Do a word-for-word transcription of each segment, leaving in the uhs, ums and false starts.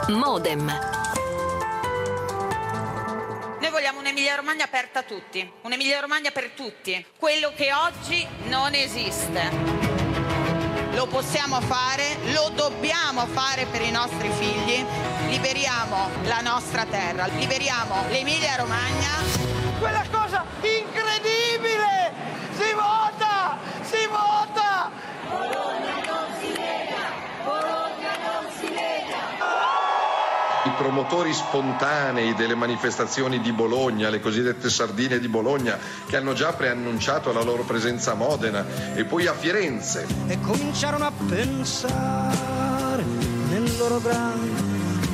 Modem. Noi vogliamo un'Emilia Romagna aperta a tutti, un'Emilia Romagna per tutti, quello che oggi non esiste. Lo possiamo fare, lo dobbiamo fare per i nostri figli. Liberiamo la nostra terra, liberiamo l'Emilia Romagna. Quella cosa incredibile! Si vota! Si vota! Bologna non si lega! Bologna non si lega! I promotori spontanei delle manifestazioni di Bologna, le cosiddette sardine di Bologna, che hanno già preannunciato la loro presenza a Modena e poi a Firenze. E cominciarono a pensare nel loro grande.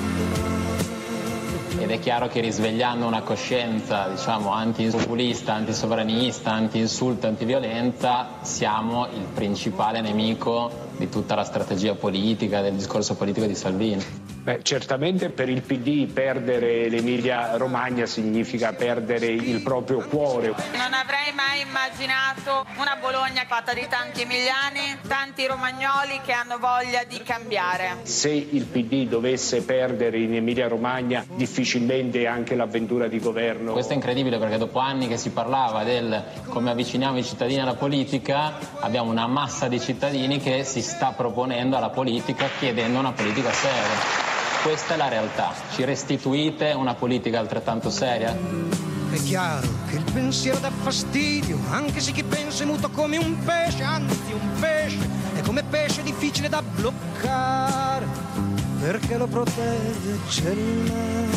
Ed è chiaro che risvegliando una coscienza, diciamo, antipopulista, antisovranista, anti-insulto, antiviolenza, siamo il principale nemico di tutta la strategia politica, del discorso politico di Salvini. Beh, certamente per il P D perdere l'Emilia Romagna significa perdere il proprio cuore. Non avrei mai immaginato una Bologna fatta di tanti emiliani, tanti romagnoli che hanno voglia di cambiare. Se il P D dovesse perdere in Emilia Romagna, difficilmente anche l'avventura di governo. Questo è incredibile perché dopo anni che si parlava del come avviciniamo i cittadini alla politica, abbiamo una massa di cittadini che si sta proponendo alla politica chiedendo una politica seria. Questa è la realtà. Ci restituite una politica altrettanto seria? È chiaro che il pensiero dà fastidio, anche se chi pensa è muto come un pesce, anzi un pesce, è come pesce difficile da bloccare, perché lo protegge c'è il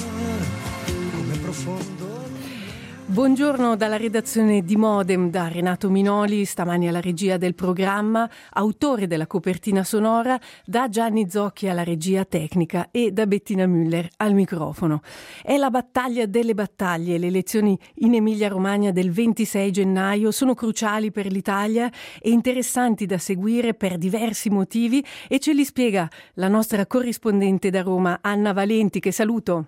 mare, come profondo. Buongiorno dalla redazione di Modem, da Renato Minoli, stamani alla regia del programma, autore della copertina sonora, da Gianni Zocchi alla regia tecnica e da Bettina Müller al microfono. È la battaglia delle battaglie. Le elezioni in Emilia-Romagna del ventisei gennaio sono cruciali per l'Italia e interessanti da seguire per diversi motivi e ce li spiega la nostra corrispondente da Roma, Anna Valenti, che saluto.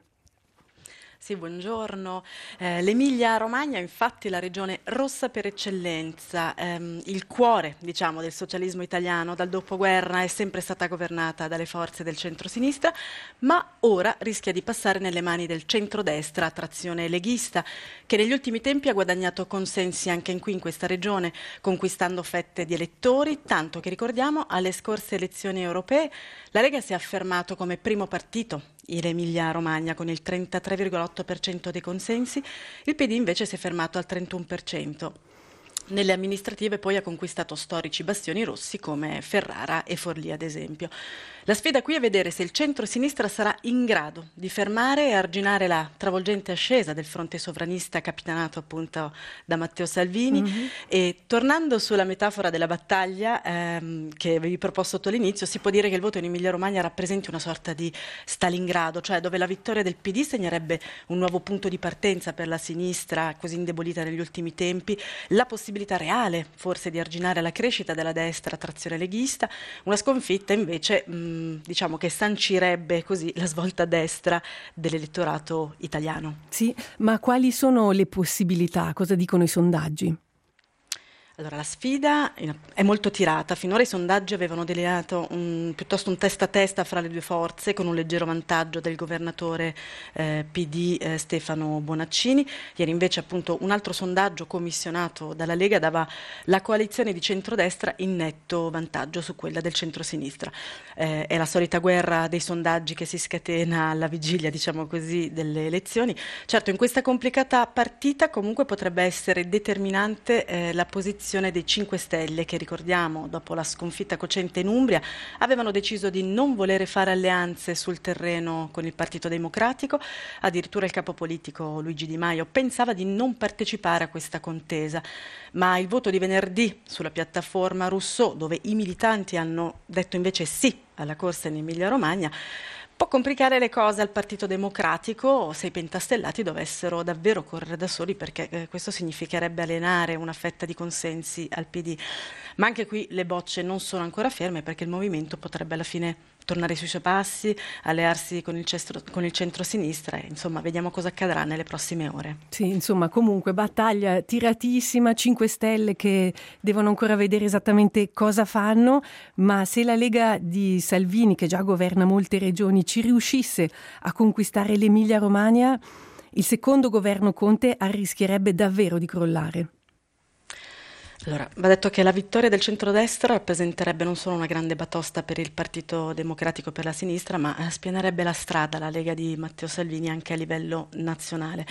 Sì, buongiorno. Eh, L'Emilia Romagna è infatti la regione rossa per eccellenza, ehm, il cuore, diciamo, del socialismo italiano. Dal dopoguerra è sempre stata governata dalle forze del centro-sinistra, ma ora rischia di passare nelle mani del centrodestra, a trazione leghista, che negli ultimi tempi ha guadagnato consensi anche in qui in questa regione, conquistando fette di elettori, tanto che ricordiamo alle scorse elezioni europee la Lega si è affermato come primo partito in Emilia Romagna con il trentatré virgola otto per cento dei consensi, il P D invece si è fermato al trentuno per cento. Nelle amministrative poi ha conquistato storici bastioni rossi come Ferrara e Forlì ad esempio. La sfida qui è vedere se il centro-sinistra sarà in grado di fermare e arginare la travolgente ascesa del fronte sovranista capitanato appunto da Matteo Salvini. Mm-hmm. E tornando sulla metafora della battaglia ehm, che avevi proposto all'inizio, si può dire che il voto in Emilia-Romagna rappresenti una sorta di Stalingrado, cioè dove la vittoria del P D segnerebbe un nuovo punto di partenza per la sinistra così indebolita negli ultimi tempi, la possibilità reale forse di arginare la crescita della destra a trazione leghista, una sconfitta invece mh, diciamo che sancirebbe così la svolta a destra dell'elettorato italiano. Sì, ma quali sono le possibilità? Cosa dicono i sondaggi? Allora, la sfida è molto tirata. Finora i sondaggi avevano delineato un, piuttosto un testa a testa fra le due forze, con un leggero vantaggio del governatore eh, P D eh, Stefano Bonaccini. Ieri invece appunto un altro sondaggio commissionato dalla Lega dava la coalizione di centrodestra in netto vantaggio su quella del centrosinistra. Eh, è la solita guerra dei sondaggi che si scatena alla vigilia, diciamo così, delle elezioni. Certo, in questa complicata partita comunque potrebbe essere determinante eh, la posizione dei cinque Stelle che, ricordiamo, dopo la sconfitta cocente in Umbria avevano deciso di non volere fare alleanze sul terreno con il Partito Democratico. Addirittura il capo politico Luigi Di Maio pensava di non partecipare a questa contesa, ma il voto di venerdì sulla piattaforma Rousseau, dove i militanti hanno detto invece sì alla corsa in Emilia-Romagna, può complicare le cose al Partito Democratico se i pentastellati dovessero davvero correre da soli, perché eh, questo significherebbe alienare una fetta di consensi al P D. Ma anche qui le bocce non sono ancora ferme, perché il movimento potrebbe alla fine tornare sui suoi passi, allearsi con il, cestro, con il centro-sinistra e insomma vediamo cosa accadrà nelle prossime ore. Sì, insomma comunque battaglia tiratissima, cinque Stelle che devono ancora vedere esattamente cosa fanno, ma se la Lega di Salvini, che già governa molte regioni, Salvini ci riuscisse a conquistare l'Emilia-Romagna, il secondo governo Conte arrischierebbe davvero di crollare. Allora, va detto che la vittoria del centrodestra rappresenterebbe non solo una grande batosta per il Partito Democratico, per la sinistra, ma spianerebbe la strada alla Lega di Matteo Salvini anche a livello nazionale.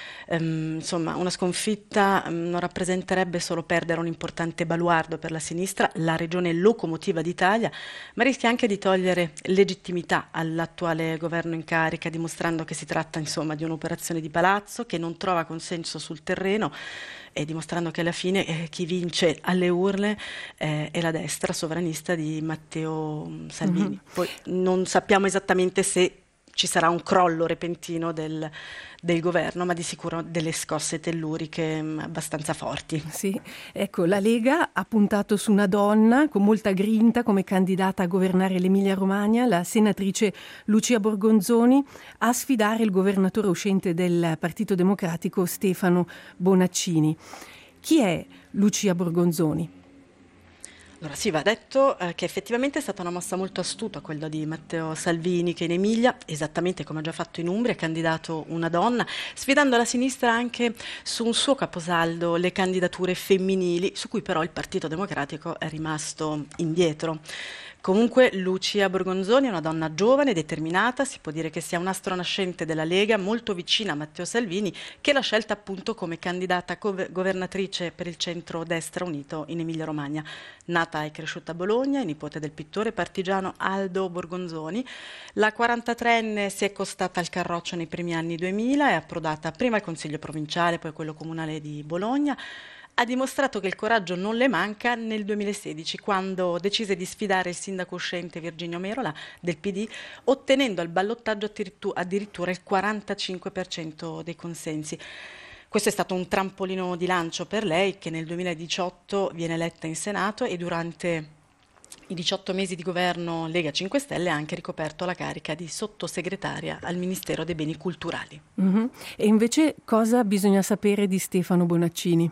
Um, insomma, una sconfitta um, non rappresenterebbe solo perdere un importante baluardo per la sinistra, la regione locomotiva d'Italia, ma rischia anche di togliere legittimità all'attuale governo in carica, dimostrando che si tratta insomma di un'operazione di palazzo che non trova consenso sul terreno, e dimostrando che alla fine eh, chi vince alle urle eh, è la destra sovranista di Matteo Salvini. Mm-hmm. Poi non sappiamo esattamente se ci sarà un crollo repentino del, del governo, ma di sicuro delle scosse telluriche mh, abbastanza forti. Sì, ecco, la Lega ha puntato su una donna con molta grinta come candidata a governare l'Emilia-Romagna, la senatrice Lucia Borgonzoni, a sfidare il governatore uscente del Partito Democratico Stefano Bonaccini. Chi è Lucia Borgonzoni? Allora sì, va detto eh, che effettivamente è stata una mossa molto astuta quella di Matteo Salvini, che in Emilia, esattamente come ha già fatto in Umbria, ha candidato una donna, sfidando la sinistra anche su un suo caposaldo, le candidature femminili, su cui però il Partito Democratico è rimasto indietro. Comunque Lucia Borgonzoni è una donna giovane, determinata, si può dire che sia un astro nascente della Lega, molto vicina a Matteo Salvini, che l'ha scelta appunto come candidata gov- governatrice per il centro-destra unito in Emilia-Romagna. Nata e cresciuta a Bologna, è nipote del pittore partigiano Aldo Borgonzoni, la quarantatreenne si è accostata al Carroccio nei primi anni duemila, è approdata prima al Consiglio provinciale, poi quello comunale di Bologna. Ha dimostrato che il coraggio non le manca nel duemilasedici, quando decise di sfidare il sindaco uscente Virginio Merola del P D, ottenendo al ballottaggio addirittura il quarantacinque per cento dei consensi. Questo è stato un trampolino di lancio per lei, che nel duemiladiciotto viene eletta in Senato e durante i diciotto mesi di governo Lega cinque Stelle ha anche ricoperto la carica di sottosegretaria al Ministero dei Beni Culturali. Mm-hmm. E invece cosa bisogna sapere di Stefano Bonaccini?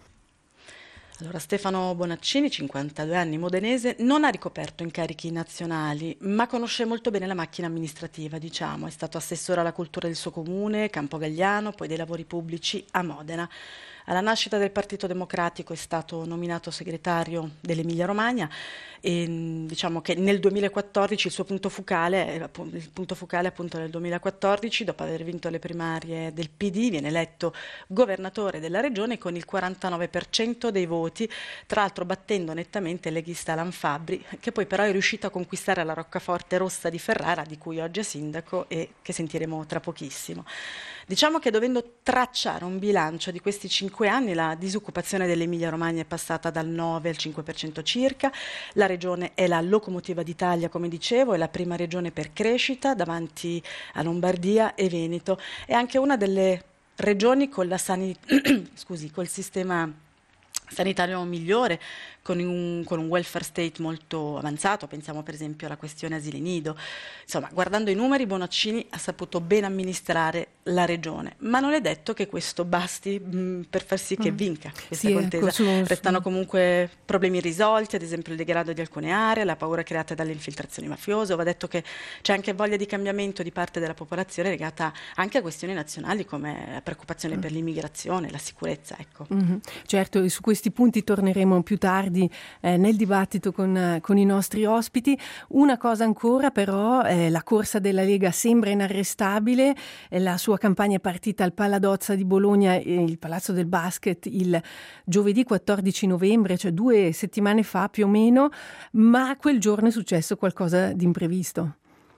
Allora, Stefano Bonaccini, cinquantadue anni, modenese, non ha ricoperto incarichi nazionali, ma conosce molto bene la macchina amministrativa, diciamo. È stato assessore alla cultura del suo comune, Campogalliano, poi dei lavori pubblici a Modena. Alla nascita del Partito Democratico è stato nominato segretario dell'Emilia-Romagna e diciamo che nel duemilaquattordici il suo punto focale, il punto focale appunto nel duemilaquattordici, dopo aver vinto le primarie del P D, viene eletto governatore della regione con il quarantanove per cento dei voti, tra l'altro battendo nettamente il leghista Alan Fabbri, che poi però è riuscito a conquistare la roccaforte rossa di Ferrara, di cui oggi è sindaco e che sentiremo tra pochissimo. Diciamo che dovendo tracciare un bilancio di questi cinque anni, la disoccupazione dell'Emilia-Romagna è passata dal nove al cinque per cento circa, la regione è la locomotiva d'Italia, come dicevo, è la prima regione per crescita davanti a Lombardia e Veneto, è anche una delle regioni con la sani- scusi, col sistema sanitario migliore, con un, con un welfare state molto avanzato, pensiamo per esempio alla questione asili nido. Insomma, guardando i numeri, Bonaccini ha saputo ben amministrare la regione, ma non è detto che questo basti mh, per far sì che vinca questa sì, contesa. Ecco, su, Restano su. comunque problemi irrisolti, ad esempio il degrado di alcune aree, la paura creata dalle infiltrazioni mafiose. Va detto che c'è anche voglia di cambiamento di parte della popolazione legata anche a questioni nazionali come la preoccupazione mm. per l'immigrazione, la sicurezza. Ecco. Mm-hmm. Certo, su questi punti torneremo più tardi Eh, nel dibattito con, con i nostri ospiti. Una cosa ancora però, eh, la corsa della Lega sembra inarrestabile, eh, la sua campagna è partita al Paladozza di Bologna, eh, il Palazzo del Basket, il giovedì quattordici novembre, cioè due settimane fa più o meno, ma quel giorno è successo qualcosa di imprevisto.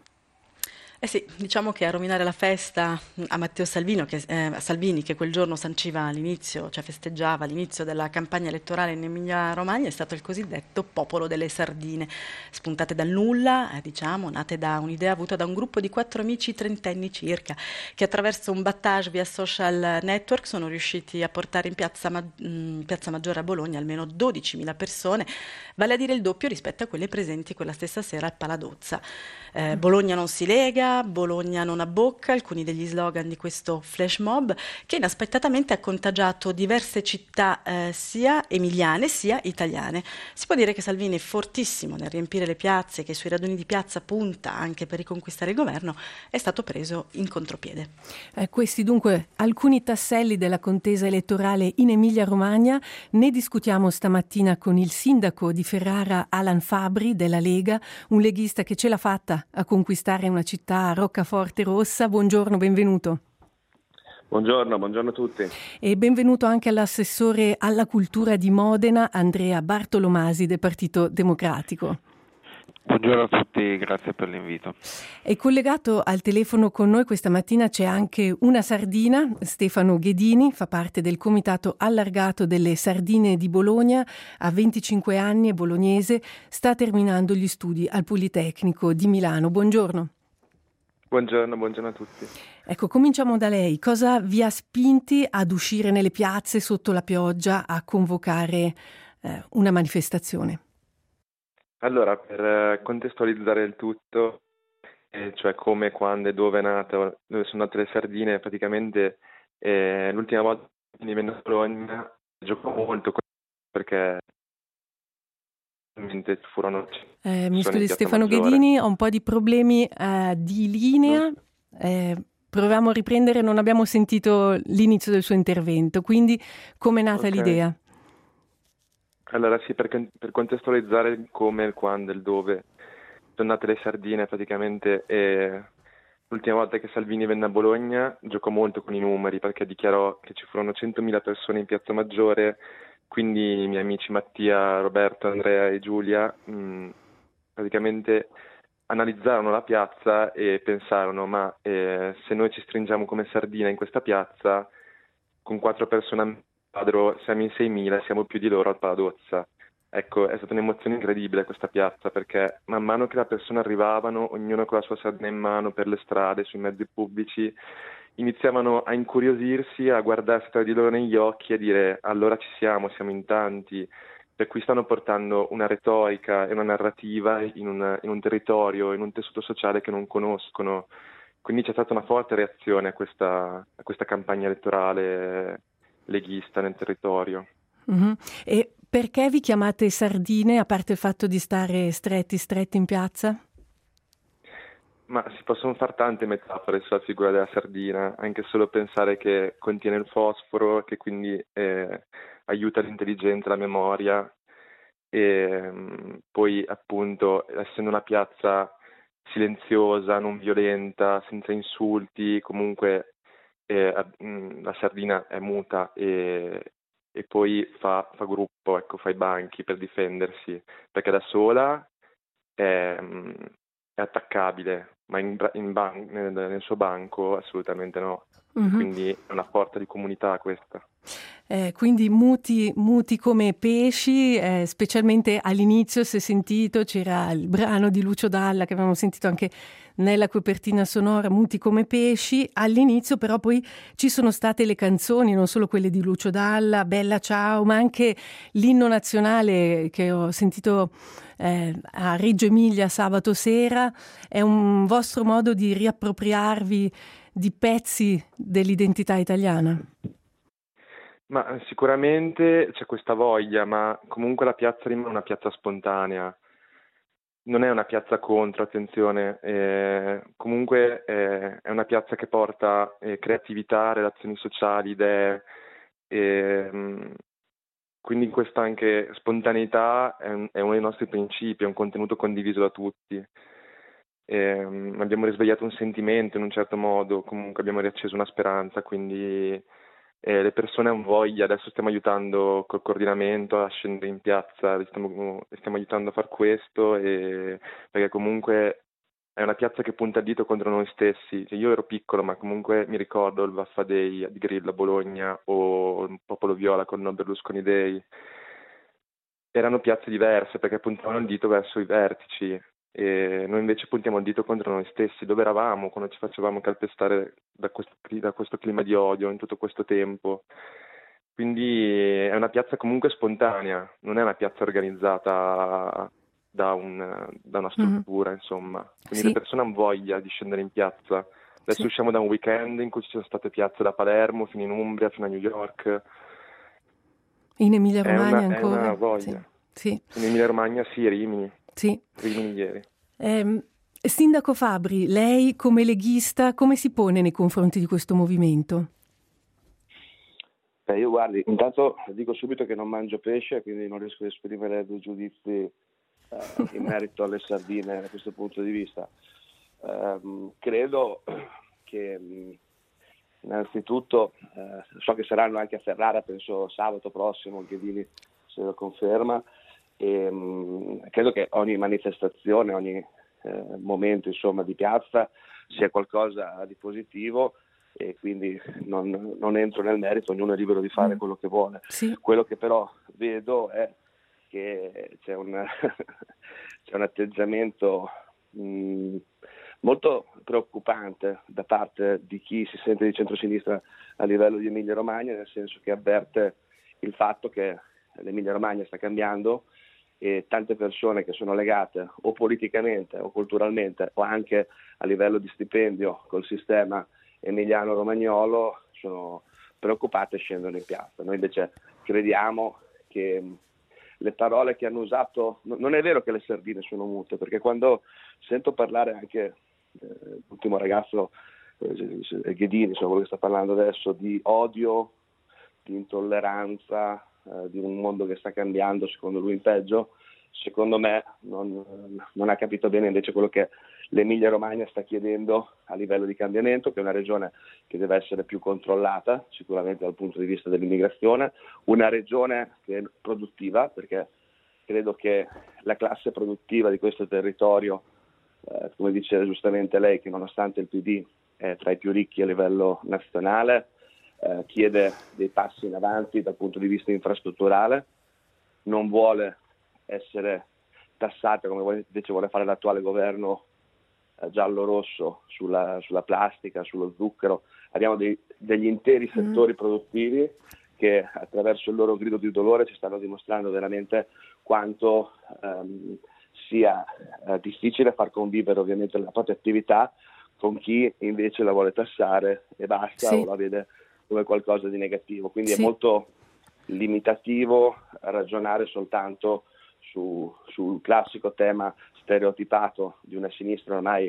Eh sì, diciamo che a rovinare la festa a Matteo Salvini che, eh, Salvini, che quel giorno sanciva l'inizio, cioè festeggiava l'inizio della campagna elettorale in Emilia-Romagna, è stato il cosiddetto popolo delle sardine, spuntate dal nulla, eh, diciamo, nate da un'idea avuta da un gruppo di quattro amici trentenni circa, che attraverso un battage via social network sono riusciti a portare in piazza, Ma- mh, piazza Maggiore a Bologna almeno dodicimila persone, vale a dire il doppio rispetto a quelle presenti quella stessa sera al Paladozza. Eh, Bologna non si lega, Lega, Bologna non abbocca, alcuni degli slogan di questo flash mob che inaspettatamente ha contagiato diverse città eh, sia emiliane sia italiane. Si può dire che Salvini è fortissimo nel riempire le piazze, che sui raduni di piazza punta anche per riconquistare il governo, è stato preso in contropiede. Eh, questi dunque alcuni tasselli della contesa elettorale in Emilia-Romagna. Ne discutiamo stamattina con il sindaco di Ferrara, Alan Fabri, della Lega, un leghista che ce l'ha fatta a conquistare una città roccaforte rossa. Buongiorno, benvenuto. Buongiorno, buongiorno a tutti. E benvenuto anche all'assessore alla cultura di Modena, Andrea Bartolomasi, del Partito Democratico. Buongiorno a tutti, grazie per l'invito. È collegato al telefono con noi questa mattina c'è anche una sardina, Stefano Ghedini, fa parte del comitato allargato delle sardine di Bologna, ha venticinque anni, è bolognese, sta terminando gli studi al Politecnico di Milano. Buongiorno. Buongiorno, buongiorno a tutti. Ecco, cominciamo da lei. Cosa vi ha spinti ad uscire nelle piazze sotto la pioggia a convocare eh, una manifestazione? Allora, per contestualizzare il tutto, eh, cioè come, quando e dove è nato, dove sono nate le sardine, praticamente eh, l'ultima volta che venne a Bologna giocò molto perché furono... Eh, mi scusi Stefano Ghedini, ho un po' di problemi eh, di linea, eh, proviamo a riprendere, non abbiamo sentito l'inizio del suo intervento, quindi come è nata Okay. l'idea? Allora sì, per, per contestualizzare il come, il quando e il dove sono nate le sardine, praticamente eh, l'ultima volta che Salvini venne a Bologna giocò molto con i numeri perché dichiarò che ci furono centomila persone in Piazza Maggiore, quindi i miei amici Mattia, Roberto, Andrea e Giulia mh, praticamente analizzarono la piazza e pensarono ma eh, se noi ci stringiamo come sardina in questa piazza con quattro persone a quadro siamo in seimila, siamo più di loro al Paladozza. Ecco, è stata un'emozione incredibile questa piazza perché man mano che le persone arrivavano, ognuno con la sua sardina in mano per le strade, sui mezzi pubblici, iniziavano a incuriosirsi, a guardarsi tra di loro negli occhi e dire allora ci siamo, siamo in tanti, per cui stanno portando una retorica e una narrativa in un, in un territorio, in un tessuto sociale che non conoscono. Quindi c'è stata una forte reazione a questa, a questa campagna elettorale leghista nel territorio. Uh-huh. E perché vi chiamate sardine, a parte il fatto di stare stretti stretti in piazza? Ma si possono fare tante metafore sulla figura della sardina, anche solo pensare che contiene il fosforo, che quindi eh, aiuta l'intelligenza, la memoria, e mh, poi appunto essendo una piazza silenziosa, non violenta, senza insulti, comunque eh, mh, la sardina è muta e, e poi fa, fa gruppo, ecco, fa i banchi per difendersi, perché da sola è, mh, è attaccabile, ma in, in ban- nel, nel suo banco assolutamente no. Uh-huh. Quindi è una forza di comunità questa. Eh, quindi muti, muti come pesci, eh, specialmente all'inizio si è sentito, c'era il brano di Lucio Dalla che avevamo sentito anche nella copertina sonora, muti come pesci, all'inizio però poi ci sono state le canzoni, non solo quelle di Lucio Dalla, Bella Ciao, ma anche l'inno nazionale che ho sentito eh, a Reggio Emilia sabato sera. È un vostro modo di riappropriarvi di pezzi dell'identità italiana? Ma sicuramente c'è questa voglia, ma comunque la piazza rimane una piazza spontanea, non è una piazza contro, attenzione, eh, comunque eh, è una piazza che porta eh, creatività, relazioni sociali, idee, e, mh, quindi questa anche spontaneità è, un, è uno dei nostri principi, è un contenuto condiviso da tutti. E, mh, abbiamo risvegliato un sentimento in un certo modo, comunque abbiamo riacceso una speranza, quindi... Eh, le persone hanno voglia, adesso stiamo aiutando col coordinamento a scendere in piazza, li stiamo, li stiamo aiutando a far questo, e, perché comunque è una piazza che punta il dito contro noi stessi. Cioè, io ero piccolo, ma comunque mi ricordo il Vaffa Day di Grillo a Bologna o il Popolo Viola con il Berlusconi Day. Erano piazze diverse perché puntavano il dito verso i vertici. E noi invece puntiamo il dito contro noi stessi, dove eravamo quando ci facevamo calpestare da questo, da questo clima di odio in tutto questo tempo. Quindi è una piazza comunque spontanea, non è una piazza organizzata da, un, da una struttura, mm-hmm. insomma. Quindi sì. le persone hanno voglia di scendere in piazza. Adesso sì. usciamo da un weekend in cui ci sono state piazze da Palermo fino in Umbria, fino a New York. In Emilia Romagna è una, ancora? È una voglia. Sì. In Emilia Romagna sì, Rimini. Sì. Rimini ieri. Eh, Sindaco Fabbri, lei come leghista come si pone nei confronti di questo movimento? Beh, io guardi, intanto dico subito che non mangio pesce, quindi non riesco ad esprimere dei giudizi eh, in merito alle sardine da questo punto di vista. Um, credo che mh, innanzitutto eh, so che saranno anche a Ferrara, penso sabato prossimo, Ghedini se lo conferma, e mh, credo che ogni manifestazione, ogni eh, momento insomma di piazza sia qualcosa di positivo, e quindi non, non entro nel merito, ognuno è libero di fare mm. quello che vuole. Sì. Quello che però vedo è che c'è un, c'è un atteggiamento mh, molto preoccupante da parte di chi si sente di centrosinistra a livello di Emilia Romagna, nel senso che avverte il fatto che l'Emilia Romagna sta cambiando e tante persone che sono legate o politicamente o culturalmente o anche a livello di stipendio col sistema emiliano-romagnolo sono preoccupate e scendono in piazza. Noi invece crediamo che le parole che hanno usato, non è vero che le sardine sono mute, perché quando sento parlare anche eh, l'ultimo ragazzo eh, Ghedini, insomma quello che sta parlando adesso, di odio, di intolleranza, eh, di un mondo che sta cambiando secondo lui in peggio, secondo me non, non ha capito bene invece quello che l'Emilia Romagna sta chiedendo a livello di cambiamento, che è una regione che deve essere più controllata sicuramente dal punto di vista dell'immigrazione, una regione che è produttiva, perché credo che la classe produttiva di questo territorio, eh, come dice giustamente lei, che nonostante il P D è tra i più ricchi a livello nazionale, eh, chiede dei passi in avanti dal punto di vista infrastrutturale, non vuole essere tassata come invece vuole fare l'attuale governo eh, giallo-rosso sulla, sulla plastica, sullo zucchero. Abbiamo dei, degli interi settori mm. produttivi che attraverso il loro grido di dolore ci stanno dimostrando veramente quanto ehm, sia eh, difficile far convivere ovviamente la propria attività con chi invece la vuole tassare e basta, sì. o la vede come qualcosa di negativo. Quindi sì. è molto limitativo ragionare soltanto Su, sul classico tema stereotipato di una sinistra ormai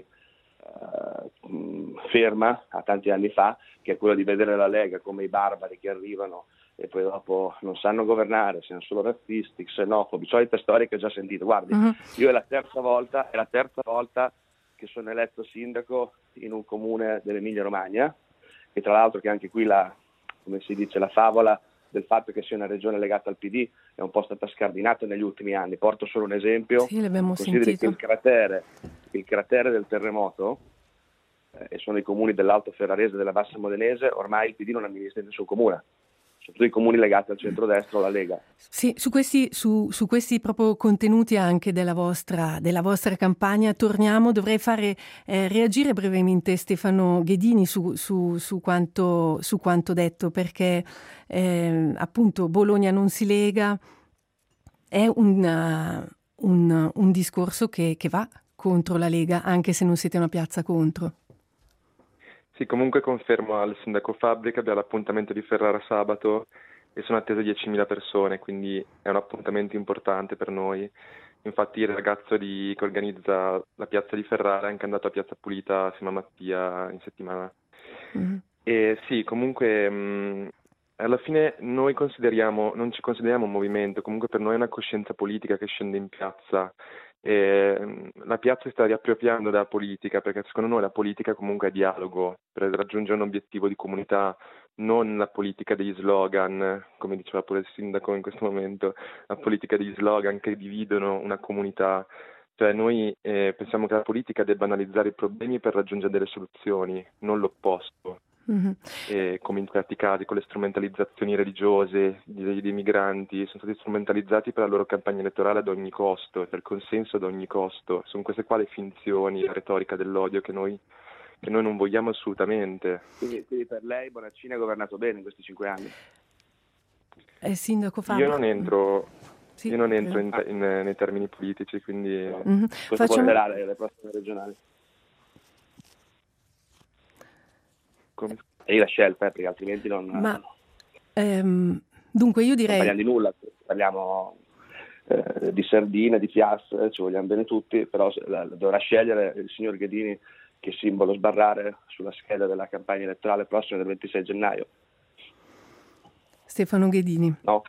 eh, ferma a tanti anni fa, che è quello di vedere la Lega come i barbari che arrivano e poi dopo non sanno governare, siano solo razzisti, xenofobi, solite storie che ho già sentito. Guardi, uh-huh. io è la terza volta, è la terza volta che sono eletto sindaco in un comune dell'Emilia Romagna, e tra l'altro che anche qui la, come si dice, la favola del fatto che sia una regione legata al P D è un po' stata scardinata negli ultimi anni. Porto solo un esempio. Sì, l'abbiamo Consideri sentito. che il cratere, il cratere del terremoto, eh, e sono i comuni dell'Alto Ferrarese e della Bassa Modenese, ormai il P D non amministra nessun comune. Sono tutti i comuni legati al centrodestra o alla Lega. Sì, su questi, su, su questi proprio contenuti anche della vostra, della vostra campagna torniamo. Dovrei fare eh, reagire brevemente Stefano Ghedini su, su, su, quanto, su quanto detto, perché eh, appunto Bologna non si lega è una, un, un discorso che, che va contro la Lega, anche se non siete una piazza contro. Sì, comunque confermo al sindaco Fabbri che abbiamo l'appuntamento di Ferrara sabato e sono attese diecimila persone, quindi è un appuntamento importante per noi. Infatti il ragazzo di, che organizza la piazza di Ferrara è anche andato a Piazza Pulita assieme a Mattia in settimana. Mm. E sì, comunque mh, alla fine noi consideriamo, non ci consideriamo un movimento, comunque per noi è una coscienza politica che scende in piazza. E la piazza si sta riappropriando della politica, perché secondo noi la politica comunque è dialogo per raggiungere un obiettivo di comunità, non la politica degli slogan, come diceva pure il sindaco in questo momento, la politica degli slogan che dividono una comunità. Cioè noi eh, pensiamo che la politica debba analizzare i problemi per raggiungere delle soluzioni, non l'opposto. Mm-hmm. E come in certi casi con le strumentalizzazioni religiose dei, dei migranti, sono stati strumentalizzati per la loro campagna elettorale ad ogni costo, per il consenso ad ogni costo. Sono queste qua le finzioni, la retorica dell'odio che noi, che noi non vogliamo assolutamente. Quindi, quindi per lei Bonaccini ha governato bene in questi cinque anni? Eh, sindaco Fabbri. Io non entro, Sì, io non entro prego. in, in, nei termini politici, quindi Mm-hmm. Questo Facciamo... porterà le, le prossime regionali. come... E io la scelta, eh, perché altrimenti non, Ma ehm, dunque io non direi... parliamo di nulla, parliamo eh, di sardine, di fiasse, ci vogliamo bene tutti, però se- la- dovrà scegliere il signor Ghedini che simbolo sbarrare sulla scheda della campagna elettorale prossima del ventisei gennaio. Stefano Ghedini. No?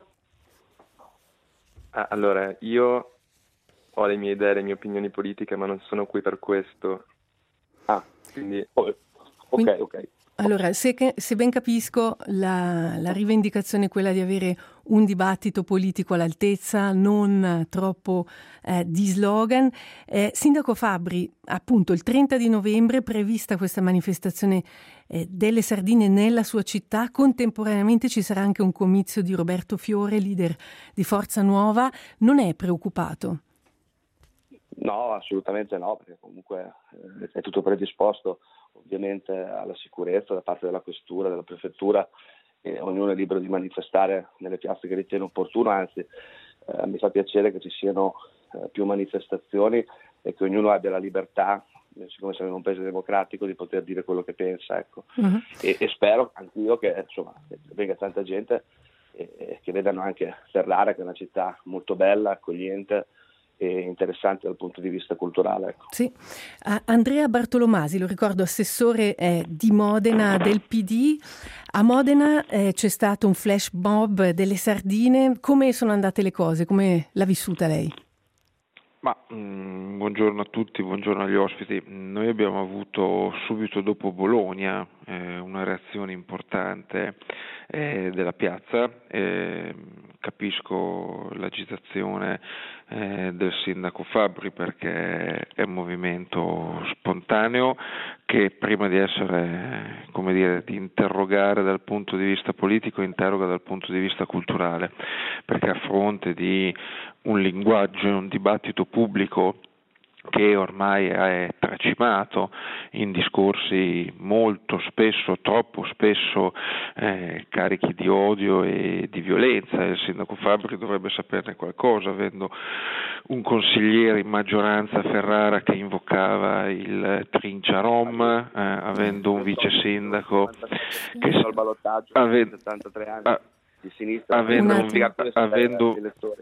Ah, allora, io ho le mie idee, le mie opinioni politiche, ma non sono qui per questo. Ah, quindi... ok, Quindi- ok. Allora, se, che- se ben capisco, la, la rivendicazione è quella di avere un dibattito politico all'altezza, non troppo eh, di slogan. Eh, Sindaco Fabbri, appunto, il trenta di novembre è prevista questa manifestazione eh, delle sardine nella sua città. Contemporaneamente ci sarà anche un comizio di Roberto Fiore, leader di Forza Nuova. Non è preoccupato? No, assolutamente no, perché comunque eh, è tutto predisposto ovviamente alla sicurezza da parte della questura, della prefettura, e ognuno è libero di manifestare nelle piazze che ritiene opportuno, anzi eh, mi fa piacere che ci siano eh, più manifestazioni e che ognuno abbia la libertà, eh, siccome siamo in un paese democratico, di poter dire quello che pensa, ecco. Uh-huh. e, e spero anch'io che insomma venga tanta gente e, e che vedano anche Ferrara, che è una città molto bella, accogliente e interessante dal punto di vista culturale. Ecco. Sì. A- Andrea Bartolomasi, lo ricordo, assessore eh, di Modena del P D. A Modena eh, c'è stato un flash mob delle sardine. Come sono andate le cose? Come l'ha vissuta lei? Ma mh, buongiorno a tutti, buongiorno agli ospiti. Noi abbiamo avuto subito dopo Bologna eh, una reazione importante eh, della piazza. Eh, capisco l'agitazione eh, del sindaco Fabbri perché è un movimento spontaneo che prima di essere, come dire, di interrogare dal punto di vista politico, interroga dal punto di vista culturale, perché a fronte di un linguaggio e un dibattito pubblico che ormai è tracimato in discorsi molto spesso, troppo spesso eh, carichi di odio e di violenza. Il sindaco Fabbri dovrebbe saperne qualcosa, avendo un consigliere in maggioranza a Ferrara che invocava il Trincia Rom, eh, avendo un vice sindaco che al ballottaggio avendo, settantatré anni ah, di sinistra, avendo, un un, avendo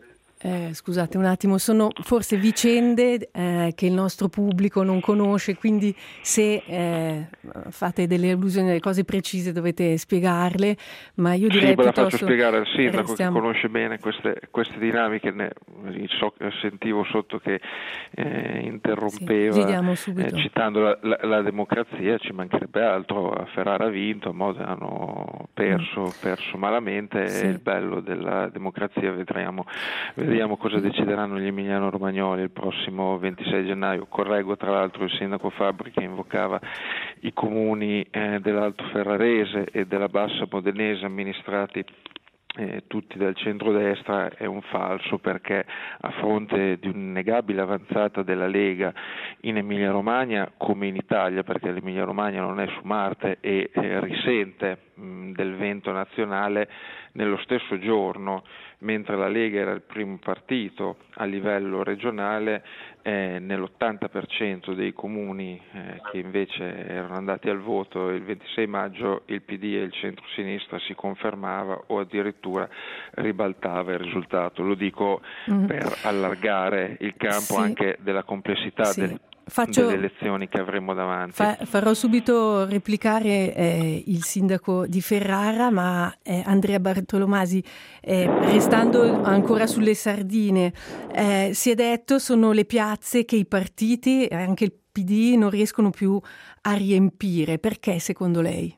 Eh, scusate un attimo, sono forse vicende eh, che il nostro pubblico non conosce, quindi se eh, fate delle allusioni alle cose precise dovete spiegarle, ma io direi sì, me la piuttosto faccio spiegare al sindaco restiamo... che conosce bene queste, queste dinamiche, ne, so, sentivo sotto che eh, interrompeva sì, eh, citando la, la, la democrazia, ci mancherebbe altro. A Ferrara ha vinto, a Modena hanno perso, mm. perso malamente, sì. È il bello della democrazia. Vedremo Vediamo cosa decideranno gli emiliano-romagnoli il prossimo ventisei gennaio. Correggo tra l'altro il sindaco Fabbri che invocava i comuni eh, dell'Alto Ferrarese e della Bassa Modenese amministrati eh, tutti dal centrodestra. È un falso, perché a fronte di un'innegabile avanzata della Lega in Emilia-Romagna come in Italia, perché l'Emilia-Romagna non è su Marte e eh, risente mh, del vento nazionale, nello stesso giorno, mentre la Lega era il primo partito a livello regionale, eh, nell'ottanta per cento dei comuni eh, che invece erano andati al voto il ventisei maggio il P D e il centro-sinistra si confermava o addirittura ribaltava il risultato. Lo dico mm. per allargare il campo sì. anche della complessità sì. del Faccio, delle elezioni che avremo davanti. Fa, farò subito replicare eh, il sindaco di Ferrara, ma eh, Andrea Bartolomasi, eh, restando ancora sulle sardine, eh, si è detto sono le piazze che i partiti e anche il P D non riescono più a riempire. Perché secondo lei?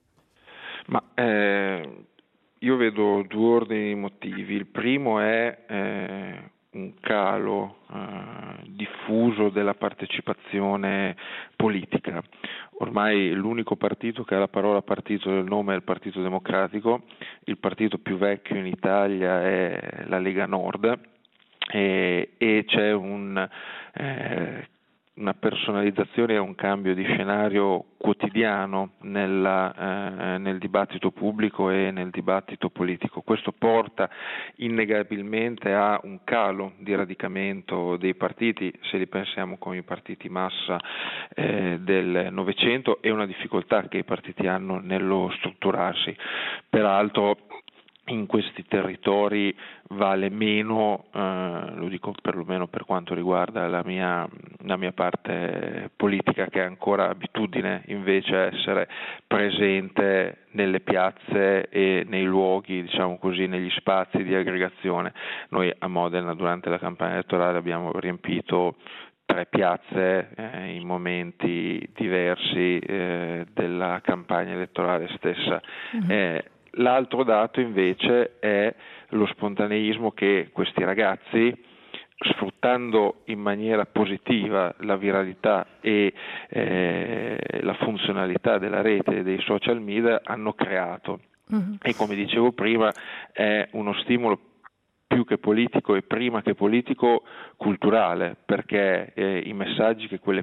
Ma eh, io vedo due ordini di motivi. Il primo è eh, un calo eh, diffuso della partecipazione politica. Ormai l'unico partito che ha la parola partito del nome è il Partito Democratico, il partito più vecchio in Italia è la Lega Nord e, e c'è un, eh, una personalizzazione e un cambio di scenario quotidiano nella, eh, nel dibattito pubblico e nel dibattito politico. Questo porta innegabilmente a un calo di radicamento dei partiti, se li pensiamo come i partiti massa eh, del Novecento, e una difficoltà che i partiti hanno nello strutturarsi. Peraltro in questi territori vale meno, eh, lo dico perlomeno per quanto riguarda la mia, la mia parte politica, che ha ancora abitudine invece a essere presente nelle piazze e nei luoghi, diciamo così, negli spazi di aggregazione. Noi a Modena durante la campagna elettorale abbiamo riempito tre piazze eh, in momenti diversi eh, della campagna elettorale stessa. Mm-hmm. Eh, L'altro dato invece è lo spontaneismo che questi ragazzi, sfruttando in maniera positiva la viralità e eh, la funzionalità della rete e dei social media, hanno creato. Mm-hmm. E come dicevo prima è uno stimolo più che politico e prima che politico culturale, perché eh, i messaggi che quelle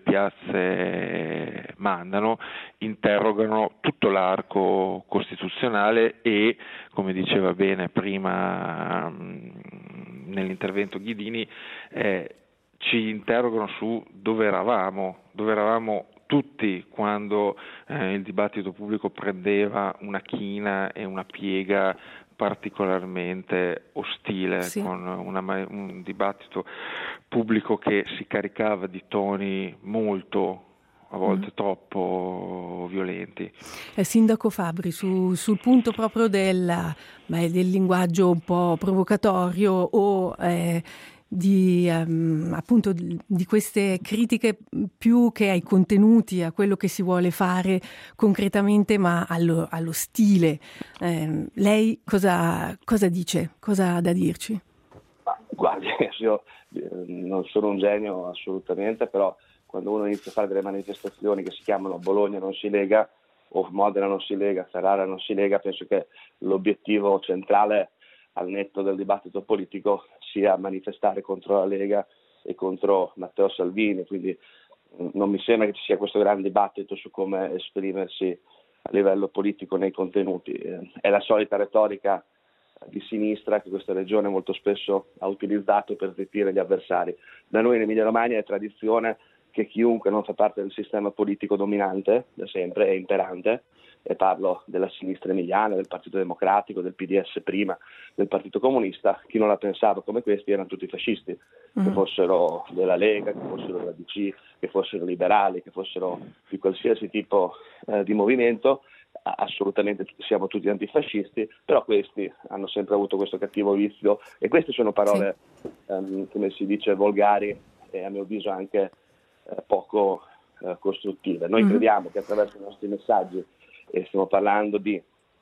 piazze mandano interrogano tutto l'arco costituzionale e, come diceva bene prima mh, nell'intervento Ghidini, eh, ci interrogano su dove eravamo, dove eravamo tutti quando eh, il dibattito pubblico prendeva una china e una piega particolarmente ostile, sì. Con una, un dibattito pubblico che si caricava di toni molto, a volte mm. troppo violenti. Eh, Sindaco Fabbri, su, sul punto proprio del, beh, del linguaggio un po' provocatorio o eh, di um, appunto di queste critiche più che ai contenuti, a quello che si vuole fare concretamente, ma allo, allo stile. Eh, lei cosa, cosa dice? Cosa ha da dirci? Ma, guardi, io non sono un genio assolutamente, però quando uno inizia a fare delle manifestazioni che si chiamano Bologna non si lega o Modena non si lega, Ferrara non si lega, penso che l'obiettivo centrale, al netto del dibattito politico, sia manifestare contro la Lega e contro Matteo Salvini, quindi non mi sembra che ci sia questo grande dibattito su come esprimersi a livello politico nei contenuti. È la solita retorica di sinistra che questa regione molto spesso ha utilizzato per zittire gli avversari. Da noi in Emilia Romagna è tradizione che chiunque non fa parte del sistema politico dominante, da sempre, è imperante, e parlo della sinistra emiliana, del Partito Democratico, del P D S prima, del Partito Comunista, chi non la pensava come questi erano tutti fascisti, mm. che fossero della Lega, che fossero della D C, che fossero liberali, che fossero di qualsiasi tipo eh, di movimento, assolutamente siamo tutti antifascisti, però questi hanno sempre avuto questo cattivo vizio, e queste sono parole, sì. um, come si dice, volgari e a mio avviso anche eh, poco eh, costruttive. Noi mm. crediamo che attraverso i nostri messaggi, e stiamo parlando di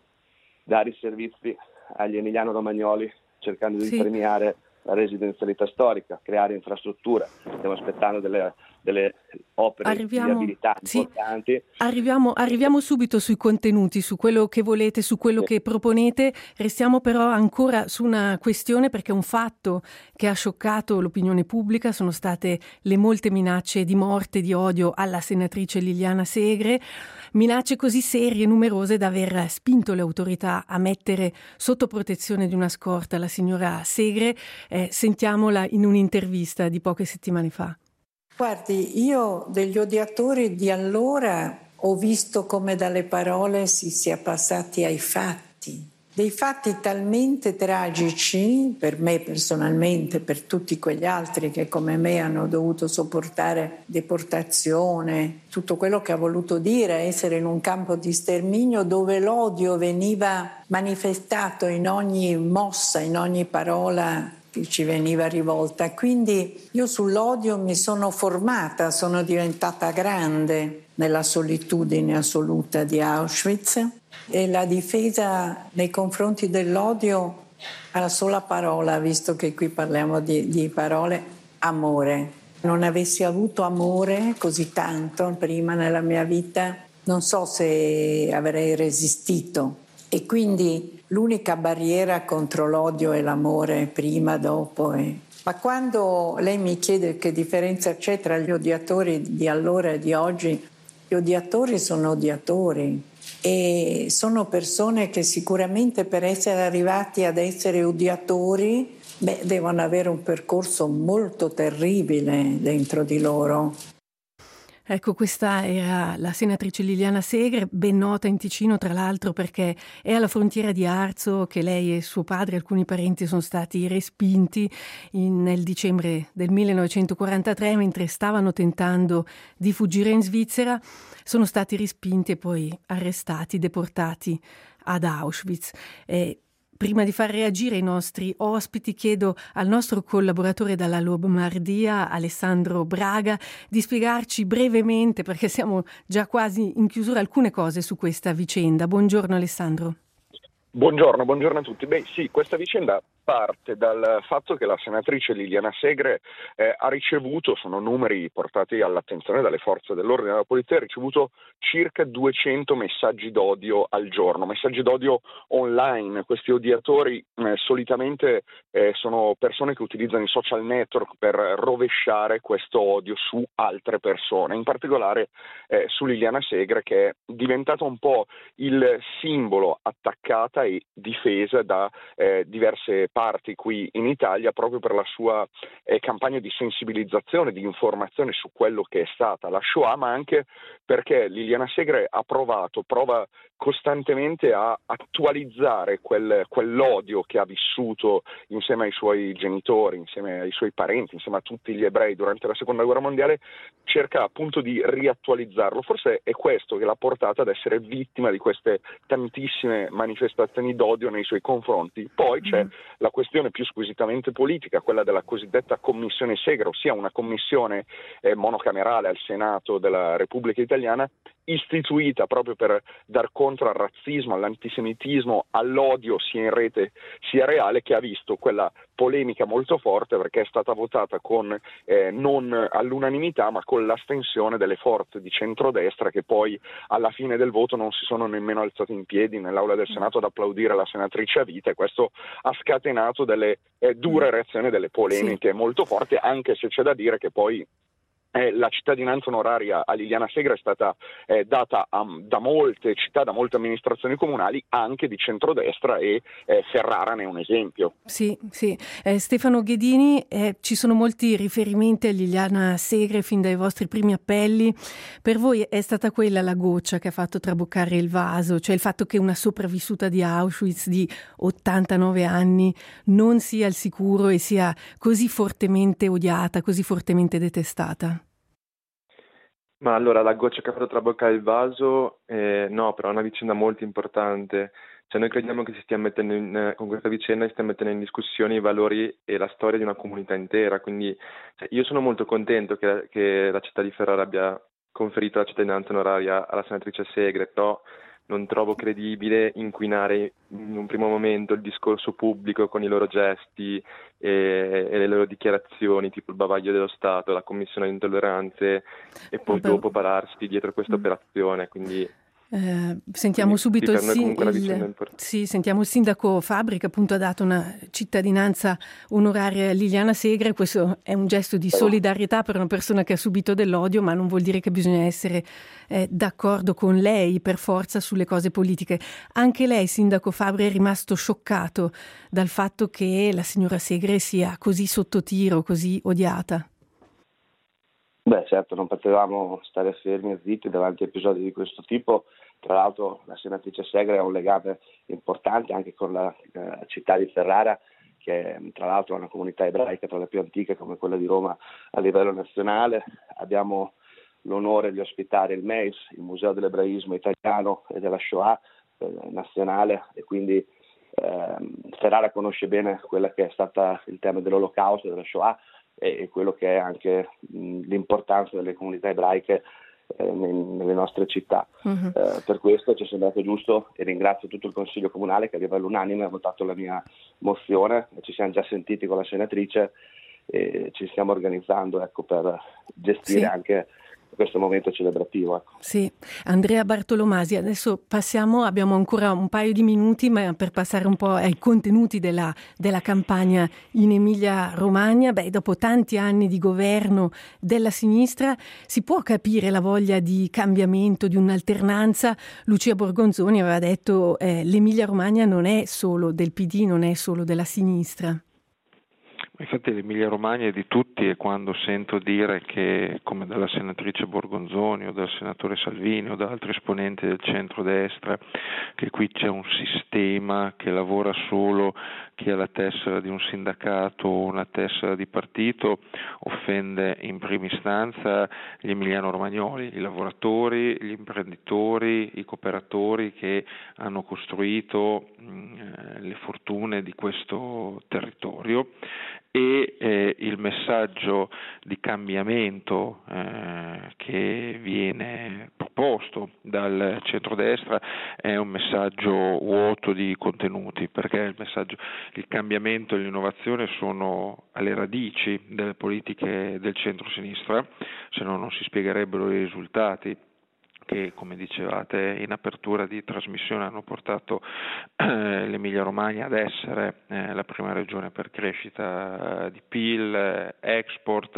dare i servizi agli emiliano-romagnoli cercando di sì. premiare la residenzialità storica, creare infrastrutture, stiamo aspettando delle, delle opere arriviamo, di abilità sì, importanti. Arriviamo, arriviamo subito sui contenuti, su quello che volete, su quello sì. che proponete. Restiamo però ancora su una questione, perché un fatto che ha scioccato l'opinione pubblica sono state le molte minacce di morte, di odio alla senatrice Liliana Segre, minacce così serie e numerose da aver spinto le autorità a mettere sotto protezione di una scorta la signora Segre. Eh, sentiamola in un'intervista di poche settimane fa. Guardi, io degli odiatori di allora ho visto come dalle parole si sia passati ai fatti. Dei fatti talmente tragici, per me personalmente, per tutti quegli altri che come me hanno dovuto sopportare deportazione, tutto quello che ha voluto dire essere in un campo di sterminio dove l'odio veniva manifestato in ogni mossa, in ogni parola che ci veniva rivolta. Quindi io sull'odio mi sono formata, sono diventata grande nella solitudine assoluta di Auschwitz, e la difesa nei confronti dell'odio ha la sola parola, visto che qui parliamo di, di parole, amore. Non avessi avuto amore così tanto prima nella mia vita, non so se avrei resistito. E quindi l'unica barriera contro l'odio è l'amore, prima, dopo e Ma quando lei mi chiede che differenza c'è tra gli odiatori di allora e di oggi, gli odiatori sono odiatori e sono persone che sicuramente per essere arrivati ad essere odiatori, beh, devono avere un percorso molto terribile dentro di loro. Ecco, questa era la senatrice Liliana Segre, ben nota in Ticino tra l'altro perché è alla frontiera di Arzo che lei e suo padre e alcuni parenti sono stati respinti in, nel dicembre del millenovecentoquarantatré mentre stavano tentando di fuggire in Svizzera. Sono stati respinti e poi arrestati, deportati ad Auschwitz. E prima di far reagire i nostri ospiti, chiedo al nostro collaboratore dalla Lombardia, Alessandro Braga, di spiegarci brevemente, perché siamo già quasi in chiusura, alcune cose su questa vicenda. Buongiorno Alessandro. Buongiorno, buongiorno a tutti. Beh sì, questa vicenda parte dal fatto che la senatrice Liliana Segre eh, ha ricevuto, sono numeri portati all'attenzione dalle forze dell'ordine e della polizia, ha ricevuto circa duecento messaggi d'odio al giorno, messaggi d'odio online. Questi odiatori eh, solitamente eh, sono persone che utilizzano i social network per rovesciare questo odio su altre persone, in particolare eh, su Liliana Segre, che è diventata un po' il simbolo attaccata e difesa da eh, diverse parti qui in Italia proprio per la sua eh, campagna di sensibilizzazione, di informazione su quello che è stata la Shoah, ma anche perché Liliana Segre ha provato, prova costantemente a attualizzare quel, quell'odio che ha vissuto insieme ai suoi genitori, insieme ai suoi parenti, insieme a tutti gli ebrei durante la seconda guerra mondiale, cerca appunto di riattualizzarlo. Forse è questo che l'ha portata ad essere vittima di queste tantissime manifestazioni d'odio nei suoi confronti. Poi c'è mm. la questione più squisitamente politica, quella della cosiddetta commissione Segre, ossia una commissione eh, monocamerale al Senato della Repubblica Italiana, istituita proprio per dar contro al razzismo, all'antisemitismo, all'odio sia in rete sia reale, che ha visto quella polemica molto forte perché è stata votata con eh, non all'unanimità ma con l'astensione delle forze di centrodestra, che poi alla fine del voto non si sono nemmeno alzate in piedi nell'aula del Senato ad applaudire la senatrice a vita, e questo ha scatenato delle eh, dure reazioni, delle polemiche sì. molto forti, anche se c'è da dire che poi Eh, la cittadinanza onoraria a Liliana Segre è stata eh, data a, da molte città, da molte amministrazioni comunali, anche di centrodestra, e eh, Ferrara ne è un esempio. Sì, sì. Eh, Stefano Ghedini, eh, ci sono molti riferimenti a Liliana Segre fin dai vostri primi appelli. Per voi è stata quella la goccia che ha fatto traboccare il vaso, cioè il fatto che una sopravvissuta di Auschwitz di ottantanove anni non sia al sicuro e sia così fortemente odiata, così fortemente detestata? Ma allora, la goccia che ha fatto traboccare il vaso, eh, no, però è una vicenda molto importante. Cioè, noi crediamo che si stia mettendo in, con questa vicenda si stia mettendo in discussione i valori e la storia di una comunità intera. Quindi cioè, io sono molto contento che, che la città di Ferrara abbia conferito la cittadinanza onoraria alla senatrice Segre, però non trovo credibile inquinare in un primo momento il discorso pubblico con i loro gesti e, e le loro dichiarazioni, tipo il bavaglio dello Stato, la commissione di intolleranze, e poi Vabbè. dopo pararsi dietro questa operazione. Quindi Eh, sentiamo subito il, sin- il, sì, sentiamo il sindaco Fabbri, che appunto ha dato una cittadinanza onoraria a Liliana Segre. Questo è un gesto di solidarietà per una persona che ha subito dell'odio, ma non vuol dire che bisogna essere eh, d'accordo con lei per forza sulle cose politiche. Anche lei, sindaco Fabbri, è rimasto scioccato dal fatto che la signora Segre sia così sotto tiro, così odiata? Beh, certo, non potevamo stare fermi e zitti davanti a episodi di questo tipo. Tra l'altro la senatrice Segre ha un legame importante anche con la eh, città di Ferrara, che tra l'altro è una comunità ebraica tra le più antiche come quella di Roma a livello nazionale. Abbiamo l'onore di ospitare il M E I S, il Museo dell'Ebraismo Italiano e della Shoah eh, nazionale, e quindi eh, Ferrara conosce bene quella che è stata il tema dell'Olocausto, della Shoah, e quello che è anche mh, l'importanza delle comunità ebraiche eh, nelle nostre città. Uh-huh. Eh, per questo ci è sembrato giusto, e ringrazio tutto il Consiglio Comunale che a livello unanime ha votato la mia mozione. Ci siamo già sentiti con la senatrice e ci stiamo organizzando ecco, per gestire sì. anche questo momento celebrativo. Ecco. Sì, Andrea Bartolomasi, adesso passiamo, abbiamo ancora un paio di minuti ma per passare un po' ai contenuti della, della campagna in Emilia-Romagna. Beh, dopo tanti anni di governo della sinistra si può capire la voglia di cambiamento, di un'alternanza. Lucia Borgonzoni aveva detto eh, l'Emilia-Romagna non è solo del P D, non è solo della sinistra. Infatti l'Emilia Romagna è di tutti, e quando sento dire che, come dalla senatrice Borgonzoni o dal senatore Salvini o da altri esponenti del centrodestra, che qui c'è un sistema che lavora solo chi ha la tessera di un sindacato o una tessera di partito, offende in prima istanza gli emiliano-romagnoli, i lavoratori, gli imprenditori, i cooperatori che hanno costruito mh, le fortune di questo territorio. E eh, il messaggio di cambiamento eh, che viene proposto dal centrodestra è un messaggio vuoto di contenuti, perché il messaggio, il cambiamento e l'innovazione sono alle radici delle politiche del centro-sinistra, se no non si spiegherebbero i risultati che, come dicevate in apertura di trasmissione, hanno portato eh, l'Emilia Romagna ad essere eh, la prima regione per crescita eh, di P I L, eh, export,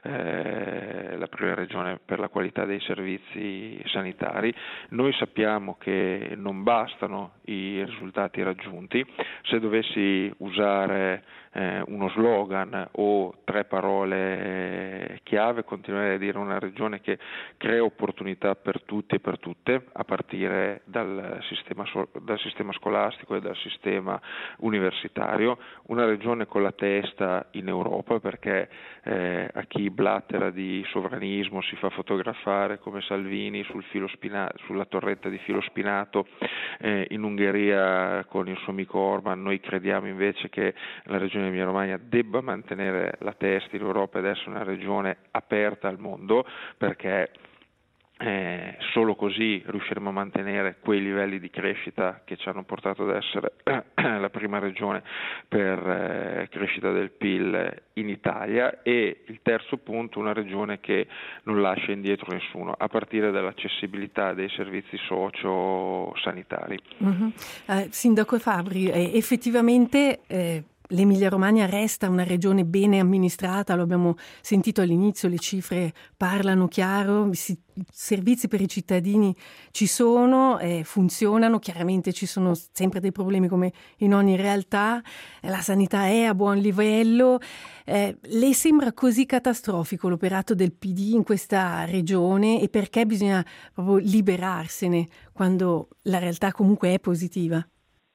eh, la prima regione per la qualità dei servizi sanitari. Noi sappiamo che non bastano i risultati raggiunti. Se dovessi usare eh, uno slogan o tre parole chiave, continuerei a dire una regione che crea opportunità per tutti e per tutte, a partire dal sistema, dal sistema scolastico e dal sistema universitario, una regione con la testa in Europa, perché eh, a chi blattera di sovranismo si fa fotografare come Salvini sul filo spina, sulla torretta di filo spinato eh, in Ungheria con il suo amico Orban. Noi crediamo invece che la regione Emilia Romagna debba mantenere la testa in Europa ed essere una regione aperta al mondo, perché Eh, solo così riusciremo a mantenere quei livelli di crescita che ci hanno portato ad essere la prima regione per eh, crescita del P I L in Italia. E il terzo punto, una regione che non lascia indietro nessuno, a partire dall'accessibilità dei servizi socio-sanitari. Mm-hmm. Eh, Sindaco Fabbri, eh, effettivamente eh... l'Emilia Romagna resta una regione bene amministrata, lo abbiamo sentito all'inizio, le cifre parlano chiaro, i servizi per i cittadini ci sono, eh, funzionano, chiaramente ci sono sempre dei problemi come in ogni realtà, la sanità è a buon livello. Eh, le sembra così catastrofico l'operato del P D in questa regione, e perché bisogna proprio liberarsene quando la realtà comunque è positiva?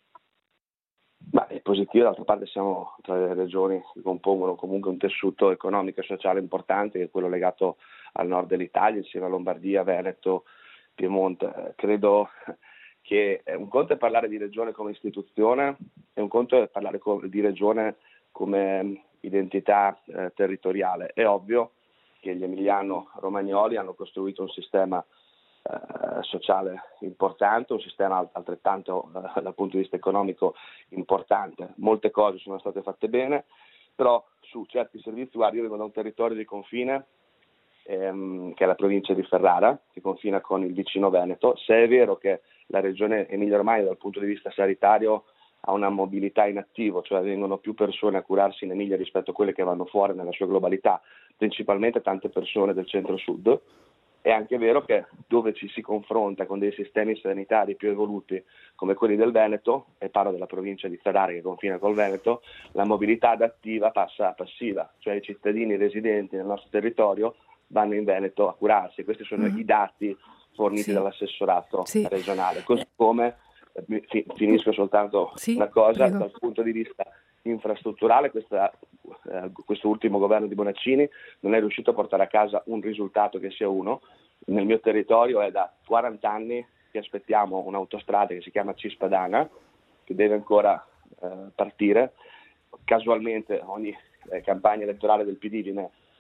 Ma è positivo, d'altra parte siamo tra le regioni che compongono comunque un tessuto economico e sociale importante, che è quello legato al nord dell'Italia, insieme a Lombardia, Veneto, Piemonte. Credo che un conto è parlare di regione come istituzione e un conto è parlare di regione come identità eh, territoriale. È ovvio che gli emiliano-romagnoli hanno costruito un sistema Eh, sociale importante, un sistema altrettanto eh, dal punto di vista economico importante. Molte cose sono state fatte bene, però su certi servizi, guarda, io vengo da un territorio di confine ehm, che è la provincia di Ferrara, che confina con il vicino Veneto. Se è vero che la regione Emilia-Romagna dal punto di vista sanitario ha una mobilità in attivo, cioè vengono più persone a curarsi in Emilia rispetto a quelle che vanno fuori nella sua globalità, principalmente tante persone del centro-sud, è anche vero che dove ci si confronta con dei sistemi sanitari più evoluti come quelli del Veneto, e parlo della provincia di Ferrara che confina col Veneto, la mobilità adattiva passa a passiva, cioè i cittadini residenti nel nostro territorio vanno in Veneto a curarsi. Questi sono mm. i dati forniti sì. dall'assessorato sì. regionale. Così come, eh, finisco soltanto sì, una cosa, prego. Dal punto di vista infrastrutturale, questa, eh, questo ultimo governo di Bonaccini non è riuscito a portare a casa un risultato che sia uno. Nel mio territorio è da quaranta anni che aspettiamo un'autostrada che si chiama Cispadana, che deve ancora eh, partire. Casualmente ogni eh, campagna elettorale del P D viene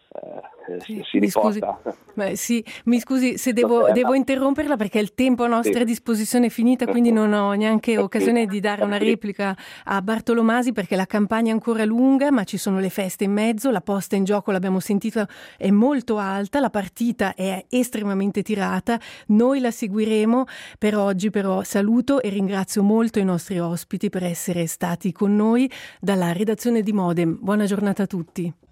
eh, Sì, si mi scusi, riporta. beh, sì, mi scusi se devo, devo interromperla perché il tempo a nostra Sì. disposizione è finita, quindi non ho neanche Sì. occasione di dare una Sì. replica a Bartolomasi perché la campagna è ancora lunga, ma ci sono le feste in mezzo, la posta in gioco, l'abbiamo sentito, è molto alta, la partita è estremamente tirata, noi la seguiremo. Per oggi però saluto e ringrazio molto i nostri ospiti per essere stati con noi dalla redazione di Modem. Buona giornata a tutti.